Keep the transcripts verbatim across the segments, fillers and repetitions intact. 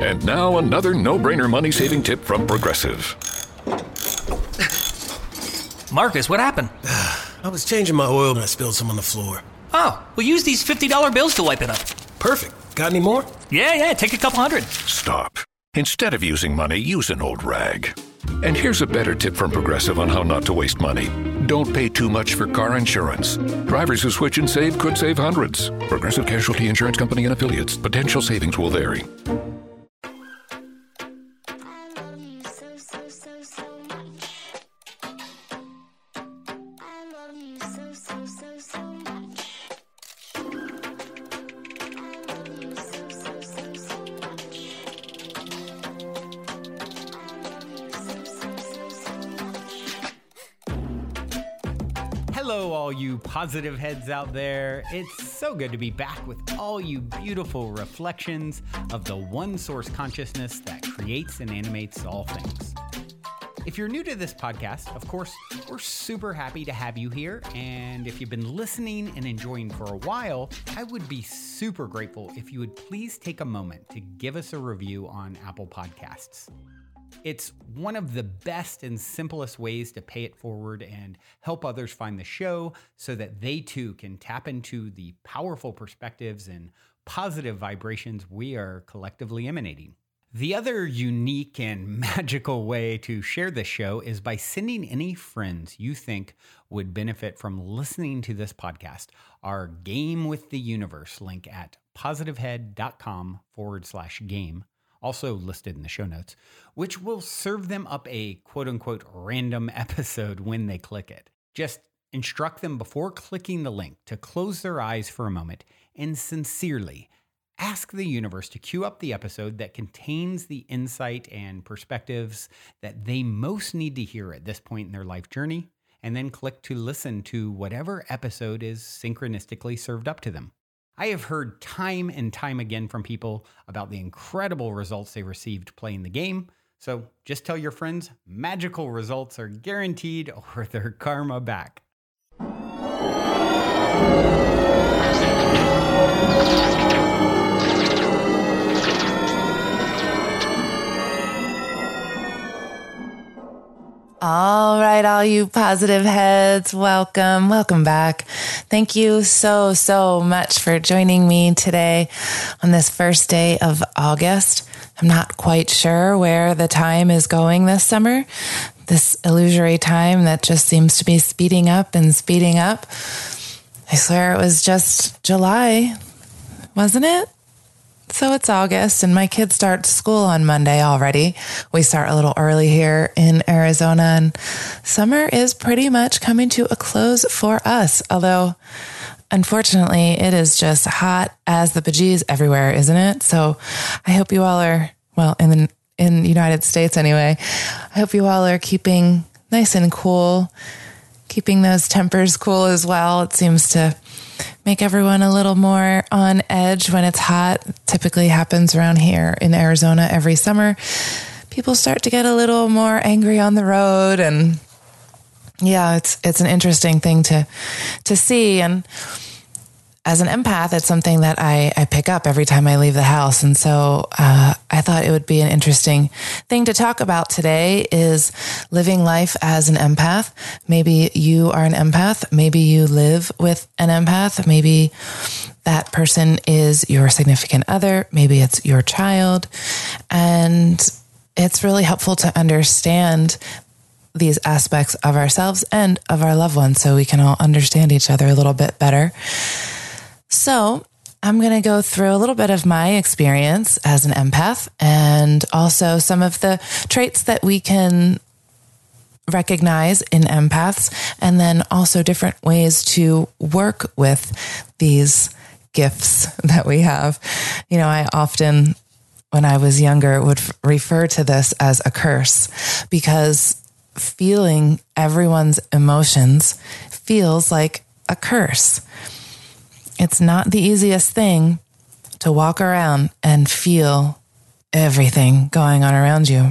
And now another no-brainer money-saving tip from Progressive. Marcus, what happened? I was changing my oil and I spilled some on the floor. Oh, we'll use these fifty dollar bills to wipe it up. Perfect. Got any more? Yeah, yeah, take a couple hundred. Stop. Instead of using money, use an old rag. And here's a better tip from Progressive on how not to waste money. Don't pay too much for car insurance. Drivers who switch and save could save hundreds. Progressive Casualty Insurance Company and Affiliates. Potential savings will vary. Hello, all you positive heads out there. It's so good to be back with all you beautiful reflections of the one source consciousness that creates and animates all things. If you're new to this podcast, of course, we're super happy to have you here. And if you've been listening and enjoying for a while, I would be super grateful if you would please take a moment to give us a review on Apple Podcasts. It's one of the best and simplest ways to pay it forward and help others find the show so that they too can tap into the powerful perspectives and positive vibrations we are collectively emanating. The other unique and magical way to share this show is by sending any friends you think would benefit from listening to this podcast our Game with the Universe link at positivehead.com forward slash game. Also listed in the show notes, which will serve them up a quote-unquote random episode when they click it. Just instruct them before clicking the link to close their eyes for a moment and sincerely ask the universe to queue up the episode that contains the insight and perspectives that they most need to hear at this point in their life journey, and then click to listen to whatever episode is synchronistically served up to them. I have heard time and time again from people about the incredible results they received playing the game. So just tell your friends magical results are guaranteed or their karma back. All right, all you positive heads, welcome, welcome back. Thank you so, so much for joining me today on this first day of August. I'm not quite sure where the time is going this summer, this illusory time that just seems to be speeding up and speeding up. I swear it was just July, wasn't it? So it's August and my kids start school on Monday already. We start a little early here in Arizona and summer is pretty much coming to a close for us. Although, unfortunately, it is just hot as the bejeez everywhere, isn't it? So I hope you all are, well, in the in the United States anyway, I hope you all are keeping nice and cool, keeping those tempers cool as well. It seems to make everyone a little more on edge when it's hot. It typically happens around here in Arizona every summer. People start to get a little more angry on the road, and yeah, it's it's an interesting thing to to see. And as an empath, it's something that I, I pick up every time I leave the house. And so uh, I thought it would be an interesting thing to talk about today is living life as an empath. Maybe you are an empath. Maybe you live with an empath. Maybe that person is your significant other. Maybe it's your child. And it's really helpful to understand these aspects of ourselves and of our loved ones so we can all understand each other a little bit better. So I'm going to go through a little bit of my experience as an empath and also some of the traits that we can recognize in empaths, and then also different ways to work with these gifts that we have. You know, I often, when I was younger, would f- refer to this as a curse because feeling everyone's emotions feels like a curse. It's not the easiest thing to walk around and feel everything going on around you.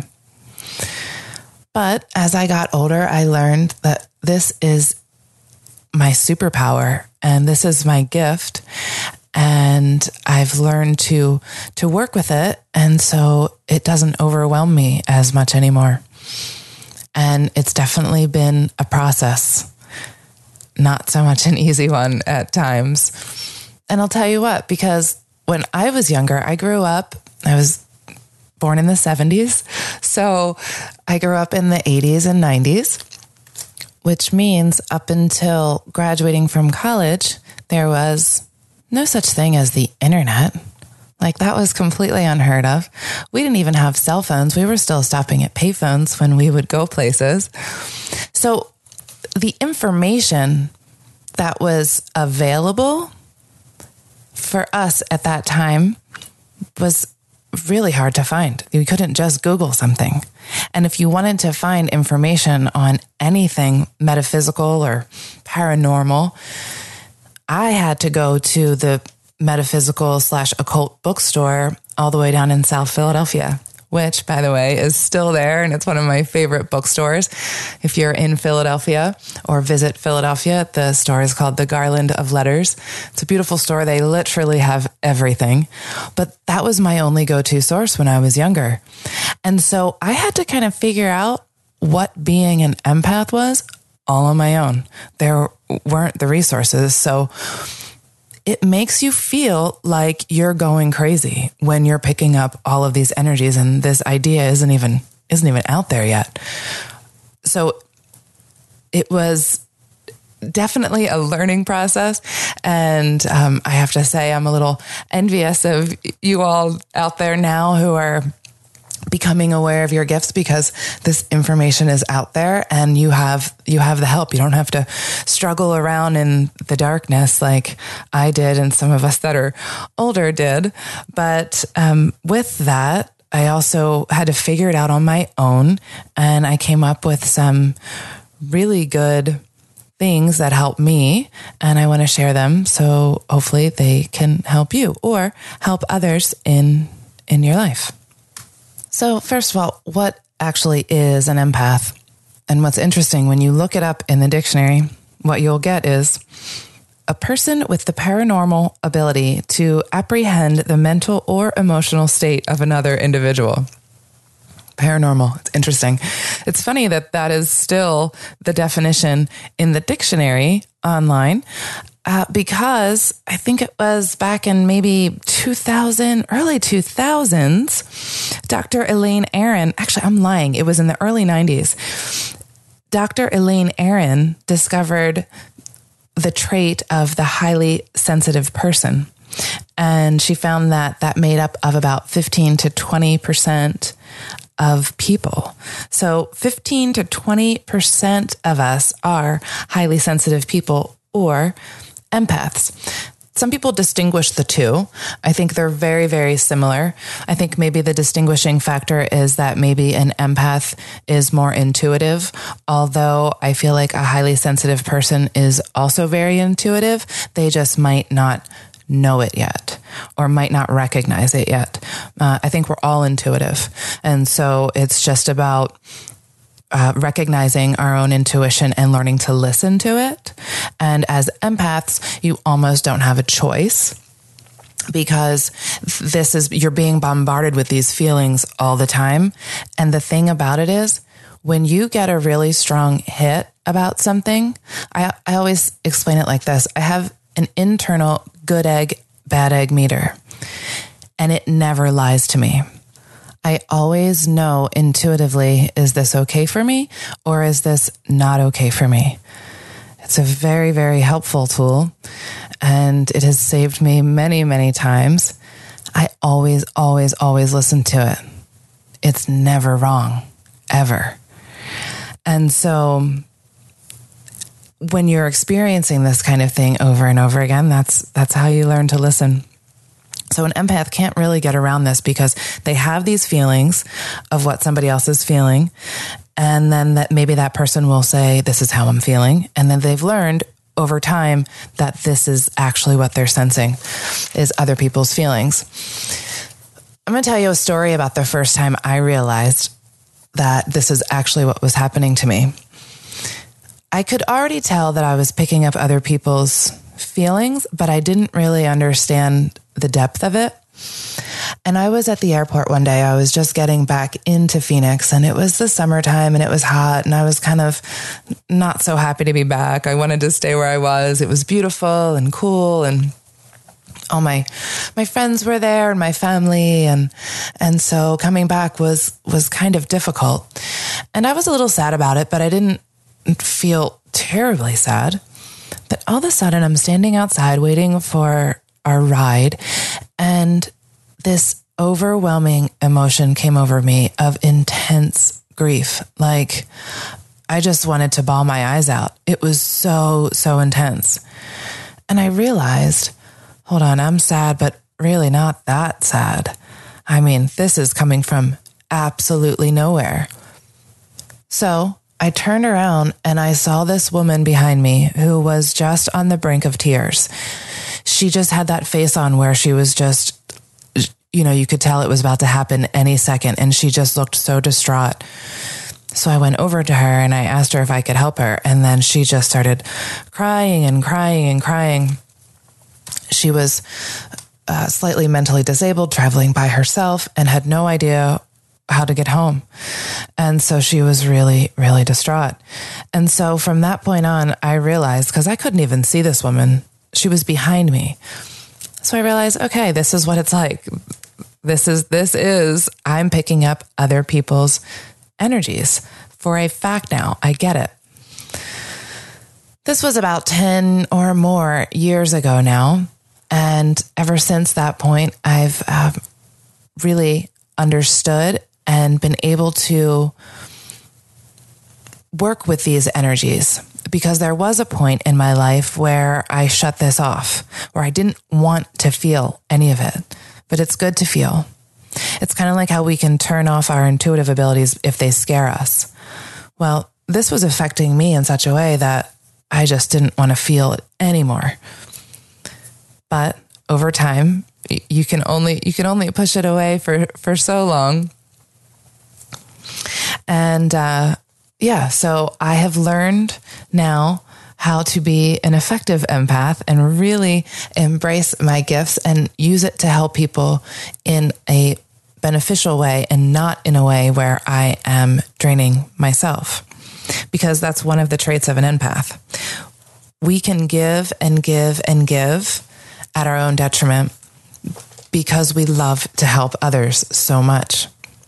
But as I got older, I learned that this is my superpower and this is my gift. and I've learned to, to work with it. And so it doesn't overwhelm me as much anymore. And it's definitely been a process, not so much an easy one at times. And I'll tell you what, because when I was younger, I grew up, I was born in the seventies. So I grew up in the eighties and nineties, which means up until graduating from college, there was no such thing as the internet. Like, that was completely unheard of. We didn't even have cell phones. We were still stopping at payphones when we would go places. So the information that was available for us at that time was really hard to find. You couldn't just Google something. And if you wanted to find information on anything metaphysical or paranormal, I had to go to the metaphysical slash occult bookstore all the way down in South Philadelphia, which, by the way, is still there. And it's one of my favorite bookstores. If you're in Philadelphia or visit Philadelphia, the store is called the Garland of Letters. It's a beautiful store. They literally have everything. But that was my only go-to source when I was younger. And so I had to kind of figure out what being an empath was all on my own. There weren't the resources. So it makes you feel like you're going crazy when you're picking up all of these energies, and this idea isn't even isn't even out there yet. So it was definitely a learning process, and um, I have to say I'm a little envious of you all out there now who are becoming aware of your gifts, because this information is out there and you have, you have the help. You don't have to struggle around in the darkness like I did and some of us that are older did. But um, with that, I also had to figure it out on my own. And I came up with some really good things that help me, and I want to share them. So hopefully they can help you or help others in, in your life. So first of all, what actually is an empath? And what's interesting, when you look it up in the dictionary, what you'll get is a person with the paranormal ability to apprehend the mental or emotional state of another individual. Paranormal. It's interesting. It's funny that that is still the definition in the dictionary online. Uh, because I think it was back in maybe two thousand, early two thousands, Doctor Elaine Aron, actually, I'm lying. It was in the early nineties. Doctor Elaine Aron discovered the trait of the highly sensitive person. And she found that that made up of about fifteen to twenty percent of people. So fifteen to twenty percent of us are highly sensitive people or empaths. Some people distinguish the two. I think they're very, very similar. I think maybe the distinguishing factor is that maybe an empath is more intuitive, although I feel like a highly sensitive person is also very intuitive. They just might not know it yet or might not recognize it yet. Uh, I think we're all intuitive. And so it's just about Uh, recognizing our own intuition and learning to listen to it. And as empaths, you almost don't have a choice, because this is, you're being bombarded with these feelings all the time. And the thing about it is, when you get a really strong hit about something, I, I always explain it like this. I have an internal good egg, bad egg meter, and it never lies to me. I always know intuitively, is this okay for me or is this not okay for me? It's a very, very helpful tool, and it has saved me many, many times. I always, always, always listen to it. It's never wrong, ever. And so when you're experiencing this kind of thing over and over again, that's that's how you learn to listen. So an empath can't really get around this, because they have these feelings of what somebody else is feeling. And then that maybe that person will say, this is how I'm feeling. And then they've learned over time that this is actually what they're sensing, is other people's feelings. I'm going to tell you a story about the first time I realized that this is actually what was happening to me. I could already tell that I was picking up other people's feelings, but I didn't really understand the depth of it. And I was at the airport one day. I was just getting back into Phoenix, and it was the summertime and it was hot, and I was kind of not so happy to be back. I wanted to stay where I was. It was beautiful and cool, and all my my friends were there and my family, and and so coming back was was kind of difficult. And I was a little sad about it, but I didn't feel terribly sad. But all of a sudden I'm standing outside waiting for our ride, and this overwhelming emotion came over me of intense grief. Like, I just wanted to bawl my eyes out. It was so, so intense. And I realized, hold on, I'm sad, but really not that sad. I mean, this is coming from absolutely nowhere. So I turned around and I saw this woman behind me who was just on the brink of tears. She just had that face on where she was just, you know, you could tell it was about to happen any second, and she just looked so distraught. So I went over to her and I asked her if I could help her. And then she just started crying and crying and crying. She was uh, slightly mentally disabled, traveling by herself, and had no idea how to get home. And so she was really, really distraught. And so from that point on, I realized, because I couldn't even see this woman, she was behind me. So I realized, okay, this is what it's like. This is, this is, I'm picking up other people's energies for a fact now. I get it. This was about ten or more years ago now. And ever since that point, I've uh, really understood and been able to work with these energies, because there was a point in my life where I shut this off, where I didn't want to feel any of it, but it's good to feel. It's kind of like how we can turn off our intuitive abilities if they scare us. Well, this was affecting me in such a way that I just didn't want to feel it anymore. But over time, you can only you can only push it away for, for so long. And uh, yeah, so I have learned now how to be an effective empath and really embrace my gifts and use it to help people in a beneficial way and not in a way where I am draining myself. Because that's one of the traits of an empath. We can give and give and give at our own detriment because we love to help others so much.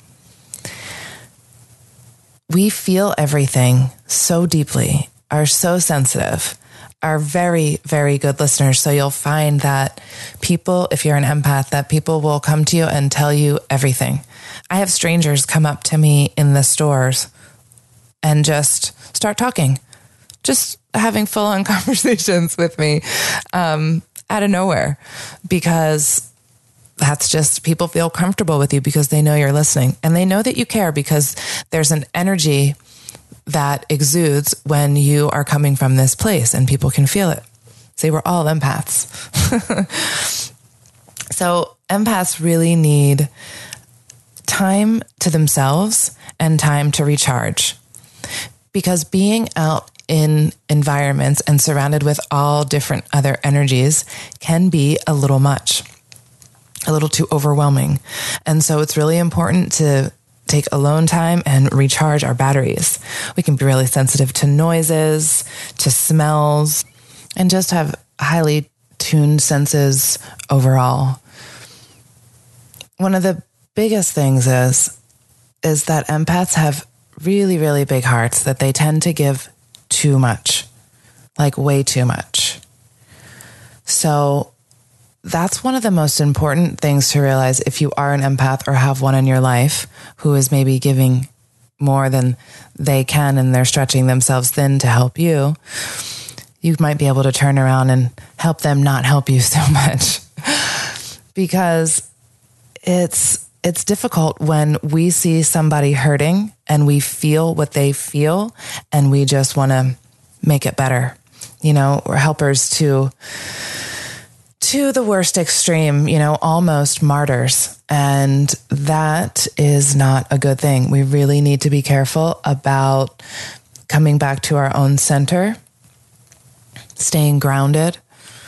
We feel everything so deeply, are so sensitive, are very, very good listeners. So you'll find that people, if you're an empath, that people will come to you and tell you everything. I have strangers come up to me in the stores and just start talking, just having full-on conversations with me um, out of nowhere, because that's just, people feel comfortable with you because they know you're listening, and they know that you care because there's an energy that exudes when you are coming from this place, and people can feel it. See, we're all empaths. So empaths really need time to themselves and time to recharge, because being out in environments and surrounded with all different other energies can be a little much, a little too overwhelming. And so it's really important to take alone time and recharge our batteries. We can be really sensitive to noises, to smells, and just have highly tuned senses overall. One of the biggest things is, is that empaths have really, really big hearts, that they tend to give too much, like way too much. So that's one of the most important things to realize if you are an empath or have one in your life who is maybe giving more than they can and they're stretching themselves thin to help you. You might be able to turn around and help them not help you so much, because it's it's difficult when we see somebody hurting and we feel what they feel and we just want to make it better. You know, we're helpers to to the worst extreme, you know, almost martyrs. And that is not a good thing. We really need to be careful about coming back to our own center, staying grounded,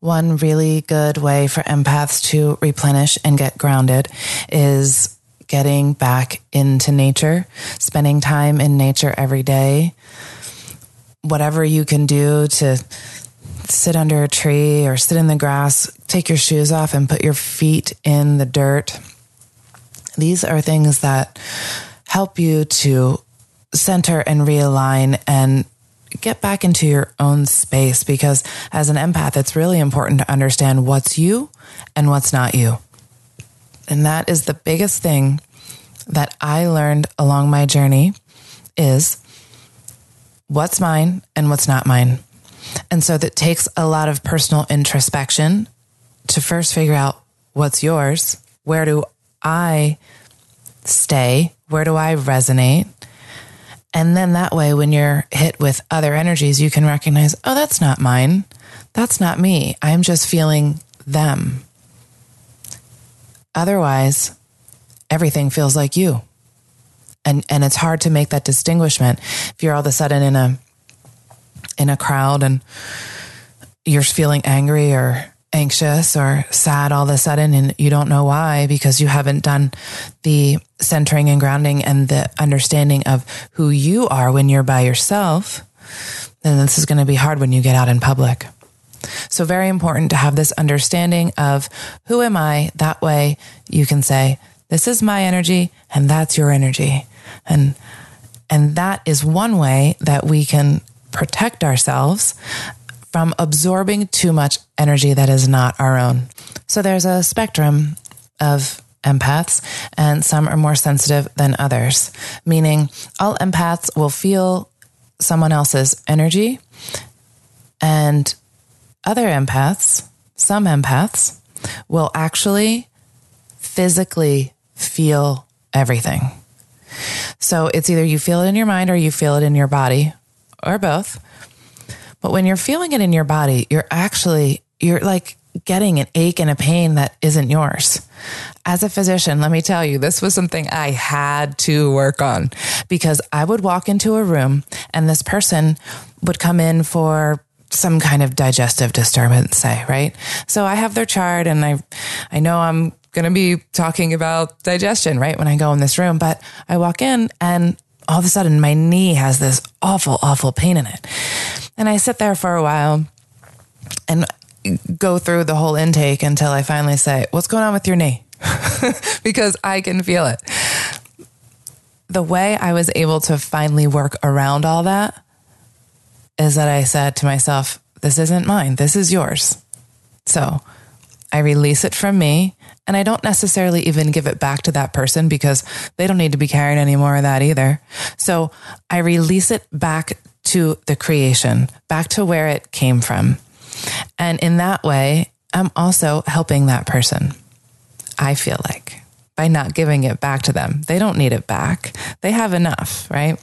One really good way for empaths to replenish and get grounded is getting back into nature, spending time in nature every day. Whatever you can do to sit under a tree or sit in the grass, take your shoes off and put your feet in the dirt. These are things that help you to center and realign and get back into your own space, because as an empath, it's really important to understand what's you and what's not you. And that is the biggest thing that I learned along my journey, is what's mine and what's not mine. And so that takes a lot of personal introspection to first figure out what's yours. Where do I stay? Where do I resonate? And then that way, when you're hit with other energies, you can recognize, oh, that's not mine. That's not me. I'm just feeling them. Otherwise, everything feels like you. And and it's hard to make that distinguishment. If you're all of a sudden in a in a crowd and you're feeling angry or anxious or sad all of a sudden, and you don't know why, because you haven't done the centering and grounding and the understanding of who you are when you're by yourself, then this is going to be hard when you get out in public. So very important to have this understanding of who am I? That way you can say, this is my energy and that's your energy. And, and that is one way that we can protect ourselves from absorbing too much energy that is not our own. So there's a spectrum of empaths, and some are more sensitive than others, meaning all empaths will feel someone else's energy, and other empaths, some empaths, will actually physically feel everything. So it's either you feel it in your mind or you feel it in your body, or both. But when you're feeling it in your body, you're actually, you're like getting an ache and a pain that isn't yours. As a physician, let me tell you, this was something I had to work on, because I would walk into a room and this person would come in for some kind of digestive disturbance, say, right? So I have their chart and I, I know I'm going to be talking about digestion, right? When I go in this room, but I walk in and all of a sudden my knee has this awful, awful pain in it. And I sit there for a while and go through the whole intake until I finally say, what's going on with your knee? Because I can feel it. The way I was able to finally work around all that is that I said to myself, this isn't mine. This is yours. So I release it from me, and I don't necessarily even give it back to that person, because they don't need to be carrying any more of that either. So I release it back to the creation, back to where it came from. And in that way, I'm also helping that person, I feel like, by not giving it back to them. They don't need it back. They have enough, right?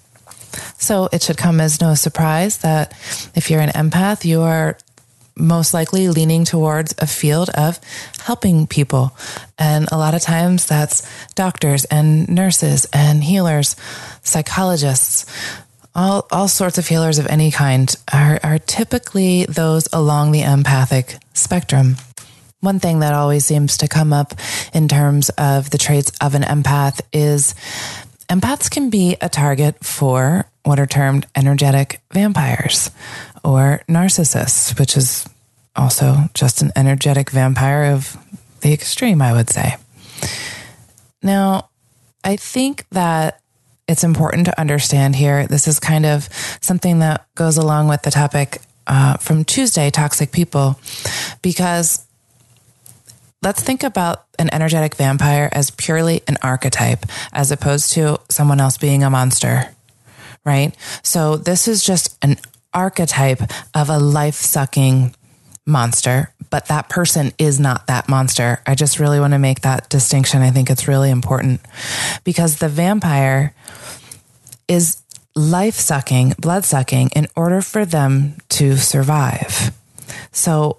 So it should come as no surprise that if you're an empath, you are most likely leaning towards a field of helping people. And a lot of times that's doctors and nurses and healers, psychologists, all, all sorts of healers of any kind are, are typically those along the empathic spectrum. One thing that always seems to come up in terms of the traits of an empath is empaths can be a target for what are termed energetic vampires or narcissists, which is also just an energetic vampire of the extreme, I would say. Now, I think that it's important to understand here, this is kind of something that goes along with the topic uh, from Tuesday, Toxic People, because let's think about an energetic vampire as purely an archetype as opposed to someone else being a monster, right? So this is just an archetype of a life-sucking monster, but that person is not that monster. I just really want to make that distinction. I think it's really important, because the vampire is life-sucking, blood-sucking in order for them to survive. So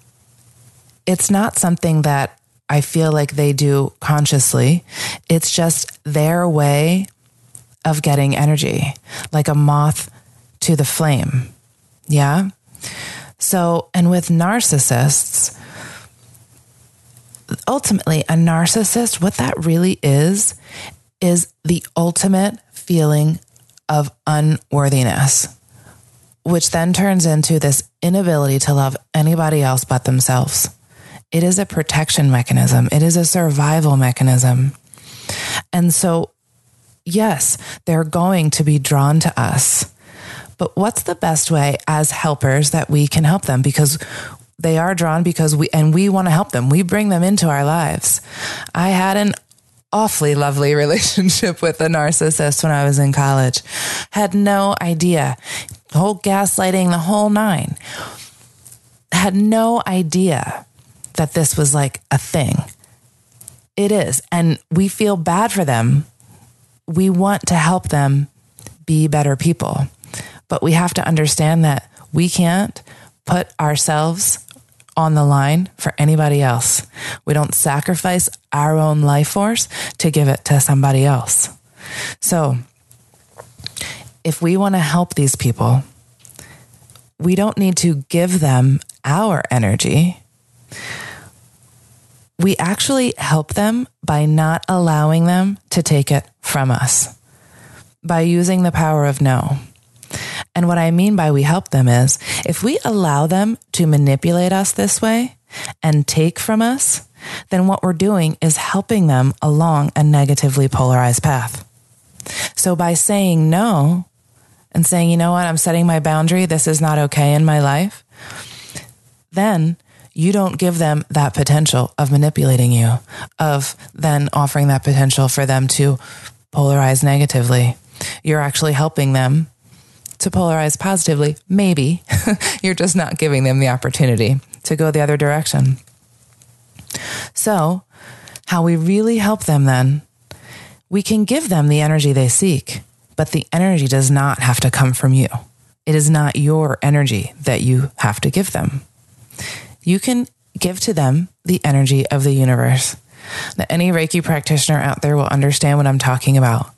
it's not something that I feel like they do consciously. It's just their way of getting energy, like a moth to the flame. Yeah. So, and with narcissists, ultimately, a narcissist, what that really is, is the ultimate feeling of unworthiness, which then turns into this inability to love anybody else but themselves. It is a protection mechanism. It is a survival mechanism. And so, yes, they're going to be drawn to us. But what's the best way as helpers that we can help them? Because they are drawn because we, and we want to help them. We bring them into our lives. I had an awfully lovely relationship with a narcissist when I was in college. Had no idea. The whole gaslighting, the whole nine. Had no idea that this was like a thing. It is. And we feel bad for them. We want to help them be better people. But we have to understand that we can't put ourselves on the line for anybody else. We don't sacrifice our own life force to give it to somebody else. So if we want to help these people, we don't need to give them our energy. We actually help them by not allowing them to take it from us, by using the power of no. And what I mean by we help them is if we allow them to manipulate us this way and take from us, then what we're doing is helping them along a negatively polarized path. So by saying no and saying, you know what, I'm setting my boundary, this is not okay in my life, then you don't give them that potential of manipulating you, of then offering that potential for them to polarize negatively. You're actually helping them to polarize positively. Maybe you're just not giving them the opportunity to go the other direction. So how we really help them then, we can give them the energy they seek, but the energy does not have to come from you. It is not your energy that you have to give them. You can give to them the energy of the universe. Now, any Reiki practitioner out there will understand what I'm talking about.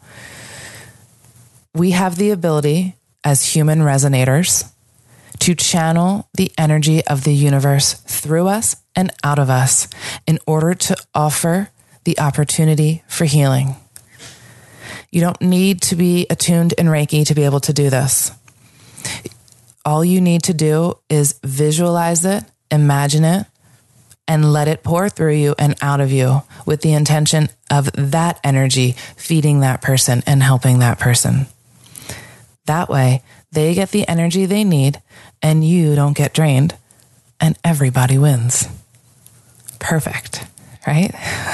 We have the ability as human resonators to channel the energy of the universe through us and out of us in order to offer the opportunity for healing. You don't need to be attuned in Reiki to be able to do this. All you need to do is visualize it, imagine it, and let it pour through you and out of you with the intention of that energy feeding that person and helping that person. That way, they get the energy they need and you don't get drained and everybody wins. Perfect, right?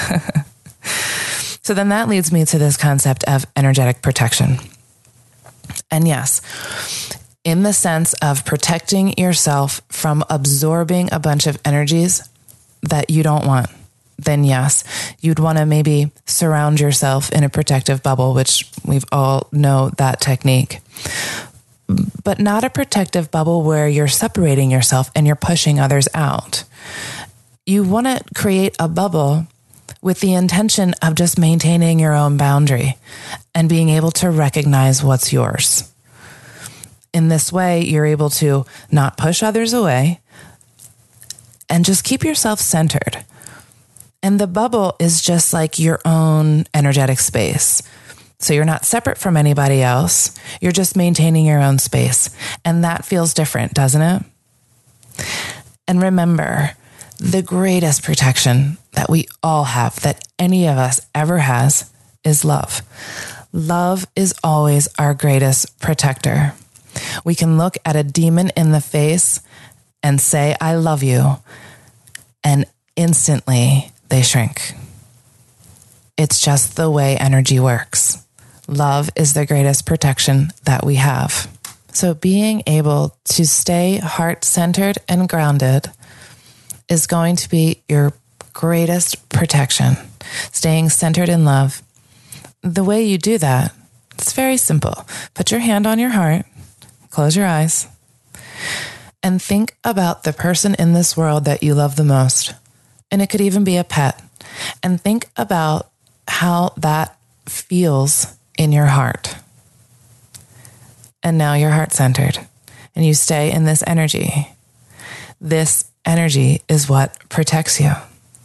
So then that leads me to this concept of energetic protection. And yes, in the sense of protecting yourself from absorbing a bunch of energies that you don't want, then yes, you'd want to maybe surround yourself in a protective bubble, which we've all know that technique. But not a protective bubble where you're separating yourself and you're pushing others out. You want to create a bubble with the intention of just maintaining your own boundary and being able to recognize what's yours. In this way, you're able to not push others away and just keep yourself centered. And the bubble is just like your own energetic space. So you're not separate from anybody else. You're just maintaining your own space. And that feels different, doesn't it? And remember, the greatest protection that we all have, that any of us ever has, is love. Love is always our greatest protector. We can look at a demon in the face and say, I love you. And instantly they shrink. It's just the way energy works. Love is the greatest protection that we have. So being able to stay heart-centered and grounded is going to be your greatest protection. Staying centered in love. The way you do that, it's very simple. Put your hand on your heart, close your eyes, and think about the person in this world that you love the most. And it could even be a pet. And think about how that feels in your heart. And now you're heart-centered and you stay in this energy. this energy is what protects you.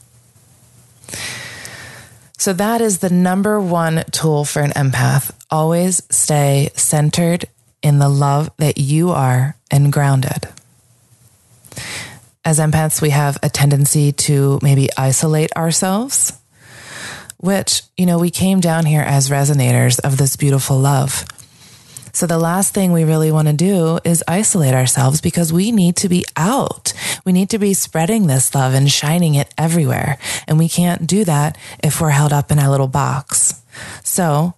So that is the number one tool for an empath. Always stay centered in the love that you are and grounded. As empaths, we have a tendency to maybe isolate ourselves, which, you know, we came down here as resonators of this beautiful love. So the last thing we really want to do is isolate ourselves, because we need to be out. We need to be spreading this love and shining it everywhere. And we can't do that if we're held up in our little box. So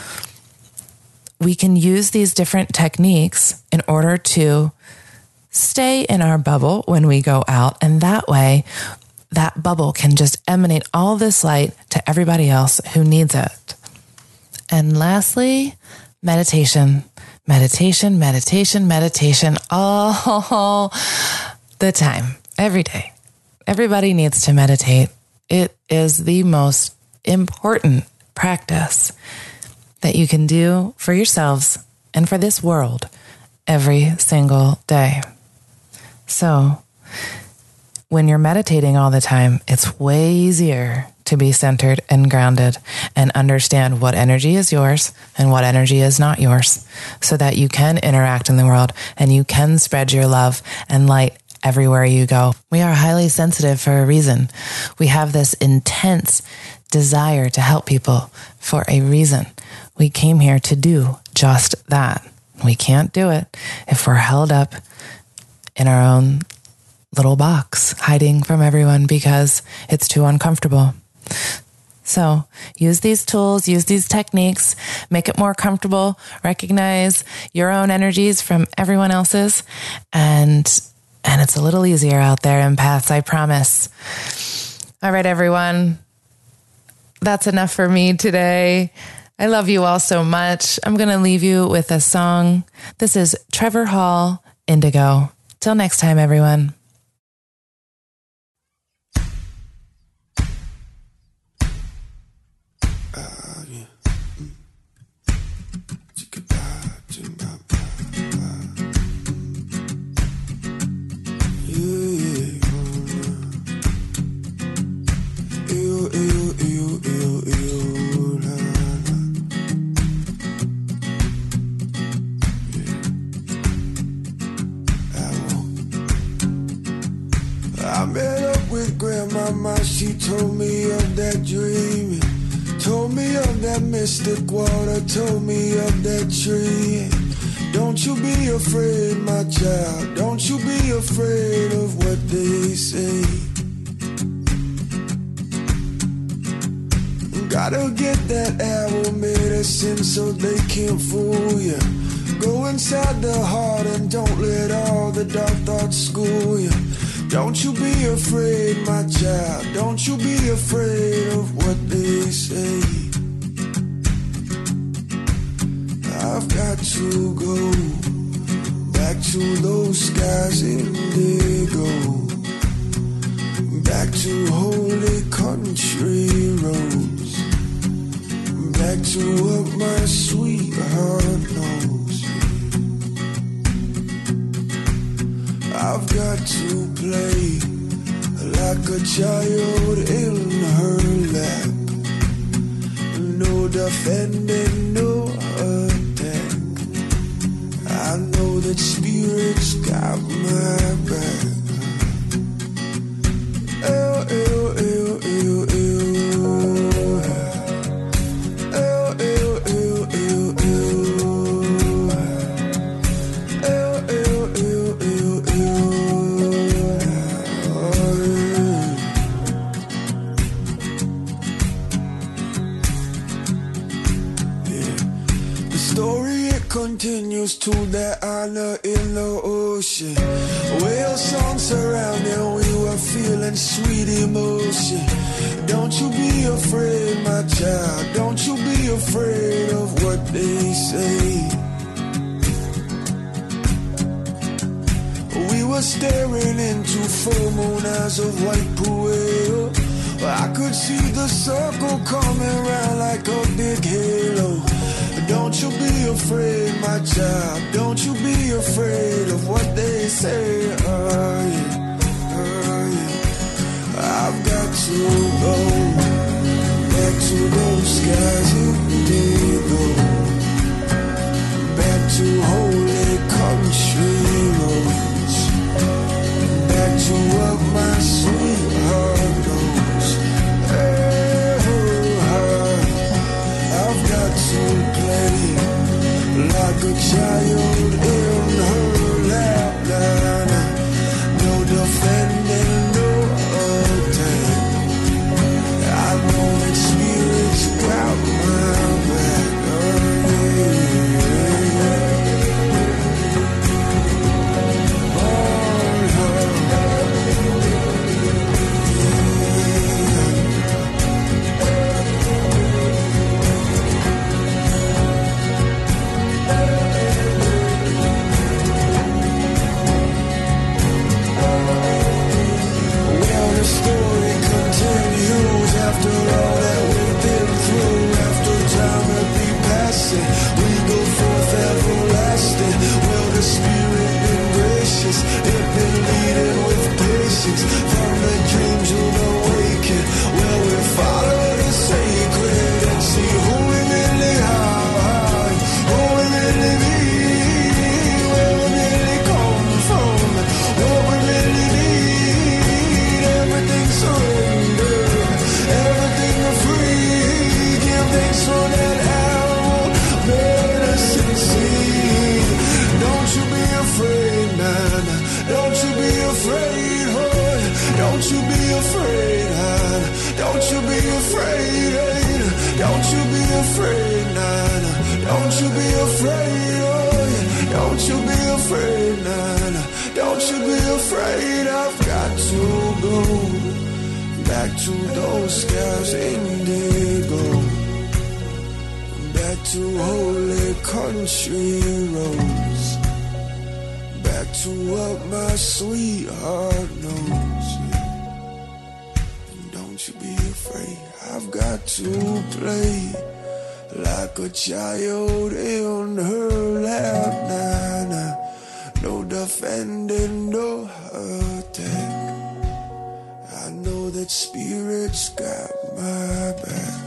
we can use these different techniques in order to stay in our bubble when we go out. And that way, that bubble can just emanate all this light to everybody else who needs it. And lastly, meditation, meditation, meditation, meditation, all the time, every day. Everybody needs to meditate. It is the most important practice that you can do for yourselves and for this world every single day. So when you're meditating all the time, it's way easier to be centered and grounded and understand what energy is yours and what energy is not yours, so that you can interact in the world and you can spread your love and light everywhere you go. We are highly sensitive for a reason. We have this intense desire to help people for a reason. We came here to do just that. We can't do it if we're held up in our own little box, hiding from everyone because it's too uncomfortable. So use these tools, use these techniques, make it more comfortable, recognize your own energies from everyone else's, and and it's a little easier out there, empaths, I promise. All right, everyone. That's enough for me today. I love you all so much. I'm going to leave you with a song. This is Trevor Hall, Indigo. Till next time, everyone. Grandmama, she told me of that dream, told me of that mystic water, told me of that tree. Don't you be afraid, my child, don't you be afraid of what they say. Gotta get that apple medicine so they can't fool you. Go inside the heart and don't let all the dark thoughts school you. Don't you be afraid, my child, don't you be afraid of what they say. I've got to go back to those skies indigo, back to holy country roads, back to what my sweetheart knows. I've got to play like a child in her lap. No defending, no attack. I know that spirit's got my back. Ew, ew, ew, ew, ew. Ew, ew, ew, ew, ew. Continues to that honor in the ocean. Whale songs surrounding, we were feeling sweet emotion. Don't you be afraid, my child, don't you be afraid of what they say. We were staring into full moon eyes of white Pueo. I could see the circle coming round like a big halo. Don't you be afraid, my child, don't you be afraid of what they say. Oh, yeah. to go back to those skies indigo, back to holy country roads, back to what my sweetheart knows. Oh, I've got to play like a child in her lap. No defending, no attack. I know that spirit's got my back. Oh, yeah. Oh, well, the story continues after all that we've been through. After time will be passing, we go forth everlasting. Well, the spirit been gracious, it been leading with patience from the dreams you'll awaken. Well, we follow the sacred and see who we really are, who we really be, where we really come from, what we really need. Everything surrendered, everything free. Give thanks for that arrow, medicine seed. Don't you be afraid, man. Don't you be afraid, oh. Don't you be afraid, man. Don't you be afraid, eh. Don't you be afraid, man. Don't you be afraid, oh. Don't you be afraid, man. Don't you be afraid. I've got to go back to those skies indigo, back to holy country roads, back to what my sweetheart knows. Yeah. Don't you be afraid. I've got to play like a child in her lap. Nah, nah. No defending, no attack. I know that spirit's got my back.